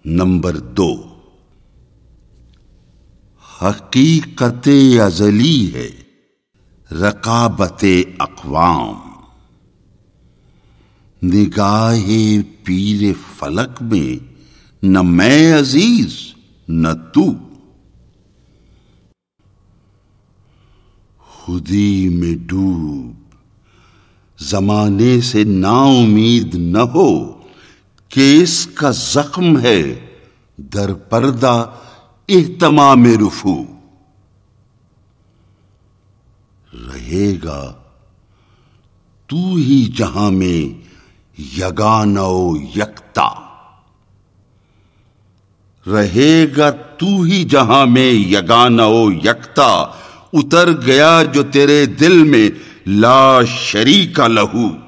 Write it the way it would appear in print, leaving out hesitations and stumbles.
Number 2, हकीकत अजली है रकाबते अक़वाम। निगाहे पीरे फलक में न मैं अजीज न तू। खुदी में डूब जमाने से नाउमीद न हो कि इसका जख्म है दर पर्दा इह्तमाम रुफू। रहेगा तू ही जहां में यगानो यकता। रहेगा तू ही जहां में यगानो यकता। उतर गया जो तेरे दिल में ला शरीका लहू।